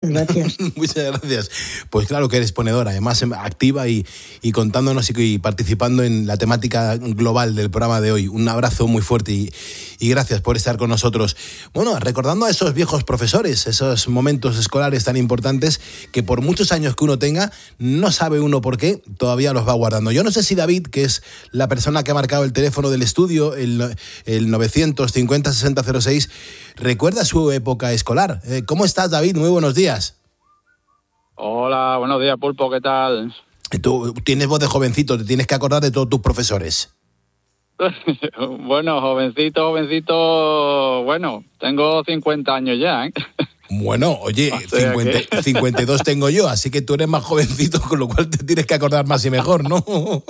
Gracias. Muchas gracias. Pues claro que eres ponedora, además activa y contándonos y participando en la temática global del programa de hoy. Un abrazo muy fuerte y gracias por estar con nosotros. Bueno, recordando a esos viejos profesores, esos momentos escolares tan importantes que por muchos años que uno tenga, no sabe uno por qué, todavía los va guardando. Yo no sé si David, que es la persona que ha marcado el teléfono del estudio, el 950-6006, recuerda su época escolar. ¿Cómo estás, David? Muy buenos días. Hola, buenos días, Pulpo, ¿qué tal? Tú tienes voz de jovencito, te tienes que acordar de todos tus profesores. Bueno, jovencito, bueno, tengo 50 años ya, ¿eh? Bueno, oye, 52 tengo yo, así que tú eres más jovencito, con lo cual te tienes que acordar más y mejor, ¿no?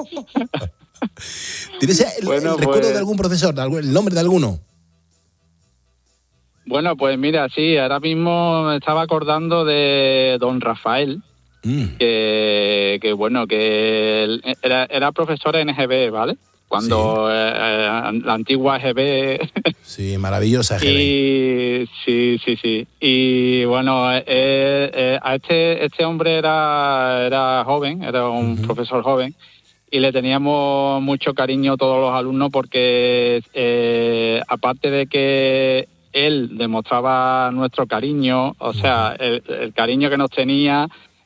¿Tienes el recuerdo de algún profesor, el nombre de alguno? Bueno, pues mira, sí, ahora mismo me estaba acordando de don Rafael, que bueno, que él era profesor en EGB, ¿vale? Cuando la antigua EGB... Sí, maravillosa EGB. Sí. Y bueno, a este hombre era joven, era un profesor joven, y le teníamos mucho cariño a todos los alumnos porque aparte de que él demostraba nuestro cariño, o sea, el cariño que nos tenía,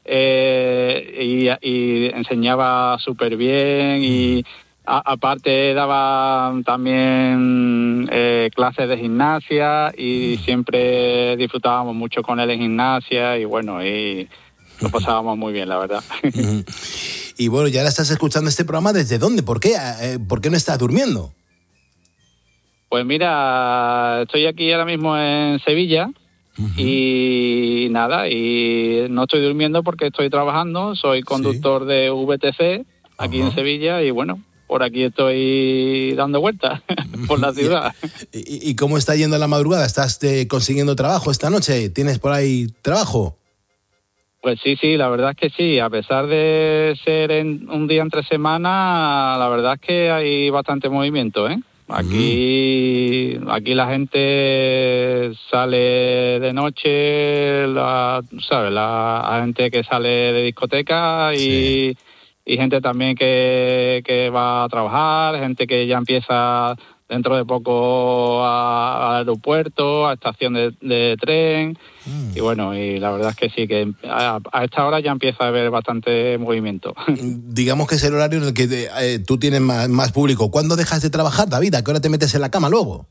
y enseñaba súper bien y aparte daba también clases de gimnasia y siempre disfrutábamos mucho con él en gimnasia y bueno, y lo pasábamos muy bien, la verdad. Y bueno, ya ahora estás escuchando este programa, ¿desde dónde? ¿Por qué? ¿Por qué no estás durmiendo? Pues mira, estoy aquí ahora mismo en Sevilla y nada, y no estoy durmiendo porque estoy trabajando, soy conductor de VTC aquí en Sevilla y bueno, por aquí estoy dando vueltas por la ciudad. ¿Y cómo está yendo la madrugada? ¿Estás consiguiendo trabajo esta noche? ¿Tienes por ahí trabajo? Pues sí, la verdad es que sí, a pesar de ser un día entre semana, la verdad es que hay bastante movimiento, ¿eh? Aquí la gente sale de noche, ¿sabes? La gente que sale de discoteca y gente también que va a trabajar, gente que ya empieza dentro de poco al aeropuerto, a estación de tren. Y bueno, y la verdad es que sí, que a esta hora ya empieza a haber bastante movimiento. Digamos que es el horario en el que tú tienes más público. ¿Cuándo dejas de trabajar, David? ¿A qué hora te metes en la cama luego?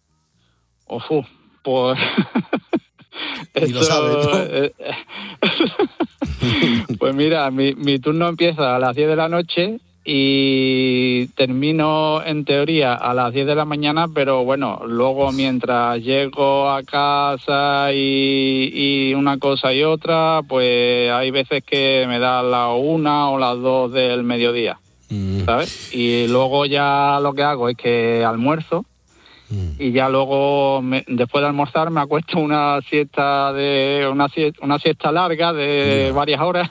Pues... Y lo sabes, ¿no? Pues mira, mi turno empieza a las 10 de la noche y termino en teoría a las 10 de la mañana, pero bueno, luego mientras llego a casa y una cosa y otra, pues hay veces que me da las 1 o las 2 del mediodía, ¿sabes? Y luego ya lo que hago es que almuerzo y ya luego después de almorzar me acuesto una siesta larga de varias horas.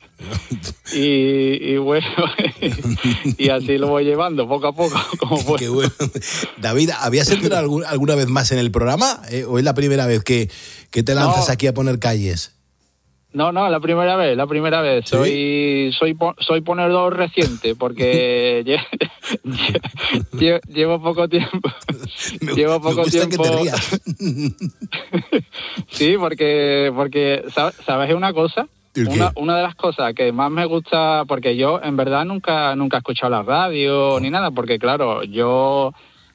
Y bueno, y así lo voy llevando poco a poco, como puedo. Qué bueno. David, ¿habías entrado alguna vez más en el programa? ¿O es la primera vez que te lanzas aquí a poner calles? No, la primera vez. ¿Sí? Soy ponedor reciente porque llevo poco tiempo. Me gusta que te rías. Sí, porque ¿sabes una cosa? Una de las cosas que más me gusta, porque yo en verdad nunca he escuchado la radio ni nada, porque claro, yo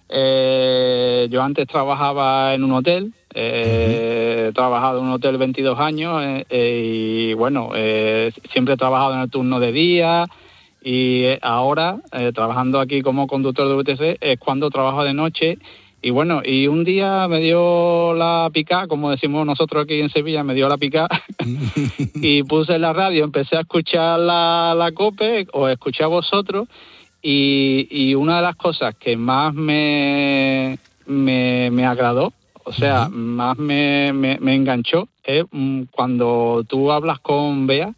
antes trabajaba en un hotel, he trabajado en un hotel 22 años y bueno, siempre he trabajado en el turno de día y ahora trabajando aquí como conductor de VTC es cuando trabajo de noche. Y bueno, y un día me dio la picá, como decimos nosotros aquí en Sevilla, me dio la picá y puse la radio, empecé a escuchar la COPE, os escuché a vosotros y una de las cosas que más me agradó, o sea, más me enganchó, es cuando tú hablas con Bea,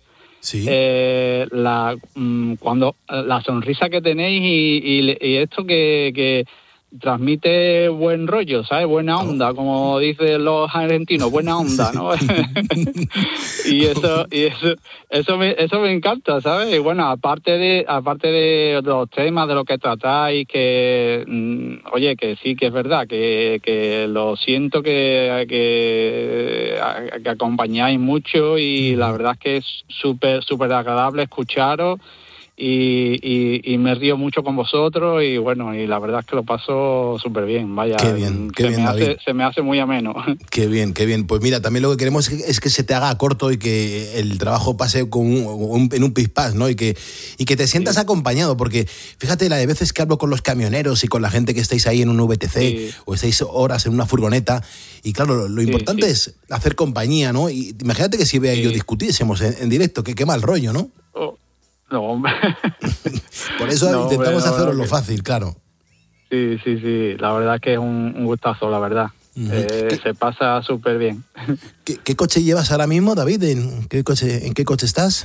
cuando la sonrisa que tenéis y esto que transmite buen rollo, ¿sabes? Buena onda, como dicen los argentinos, buena onda, ¿no? y eso me encanta, ¿sabes? Y bueno, aparte de los temas de lo que tratáis, que oye, que sí que es verdad, que lo siento que acompañáis mucho y la verdad es que es súper agradable escucharos. Y me río mucho con vosotros y bueno, y la verdad es que lo paso súper bien, vaya. Qué bien, David. Se me hace muy ameno. Qué bien. Pues mira, también lo que queremos es que se te haga corto y que el trabajo pase en un pispás, ¿no? Y que te sientas acompañado, porque fíjate la de veces que hablo con los camioneros y con la gente que estáis ahí en un VTC o estáis horas en una furgoneta y claro, lo importante es hacer compañía, ¿no? Y imagínate que si Bea y yo discutiésemos en directo, que qué mal rollo, ¿no? No, hombre. Por eso intentamos hacerlo lo fácil, claro. Sí. La verdad es que es un gustazo, la verdad. Se pasa súper bien. ¿Qué coche llevas ahora mismo, David? ¿En qué coche estás?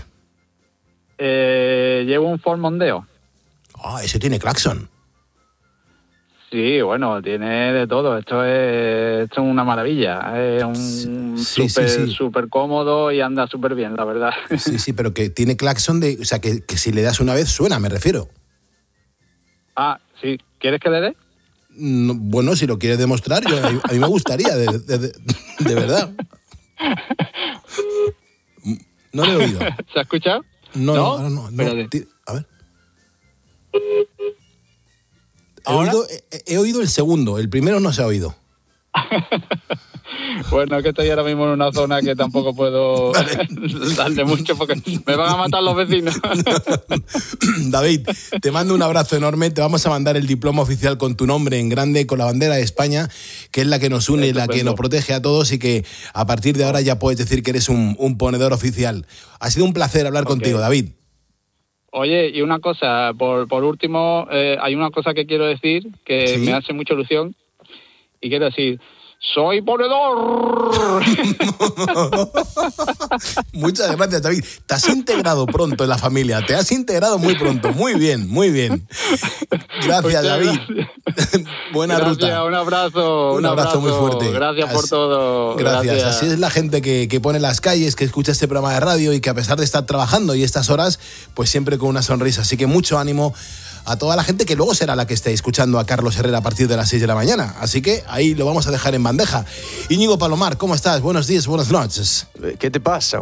Llevo un Ford Mondeo. Ese tiene claxon. Sí, bueno, tiene de todo. Esto es una maravilla. Es un súper cómodo y anda súper bien, la verdad. Sí, pero que tiene claxon o sea, que si le das una vez suena, me refiero. Sí. ¿Quieres que le dé? No, bueno, si lo quieres demostrar, a mí me gustaría, de verdad. No le he oído. ¿Se ha escuchado? No. A ver. He oído el segundo, el primero no se ha oído. Bueno, es que estoy ahora mismo en una zona que tampoco puedo darle mucho porque me van a matar los vecinos. David, te mando un abrazo enorme, te vamos a mandar el diploma oficial con tu nombre en grande, con la bandera de España, que es la que nos une y la que nos protege a todos y que a partir de ahora ya puedes decir que eres un ponedor oficial. Ha sido un placer hablar contigo, David. Oye, y una cosa, por último, hay una cosa que quiero decir que me hace mucha ilusión y quiero decir, ¡soy ponedor! Muchas gracias, David. Te has integrado pronto en la familia, te has integrado muy pronto, muy bien. Gracias, David. Buena ruta. Un abrazo. Un abrazo muy fuerte. Gracias por todo. Gracias. Así es la gente que pone las calles, que escucha este programa de radio y que a pesar de estar trabajando y estas horas, pues siempre con una sonrisa. Así que mucho ánimo a toda la gente que luego será la que esté escuchando a Carlos Herrera a partir de las 6 de la mañana. Así que ahí lo vamos a dejar en bandeja. Íñigo Palomar, ¿cómo estás? Buenos días, buenas noches. ¿Qué te pasa?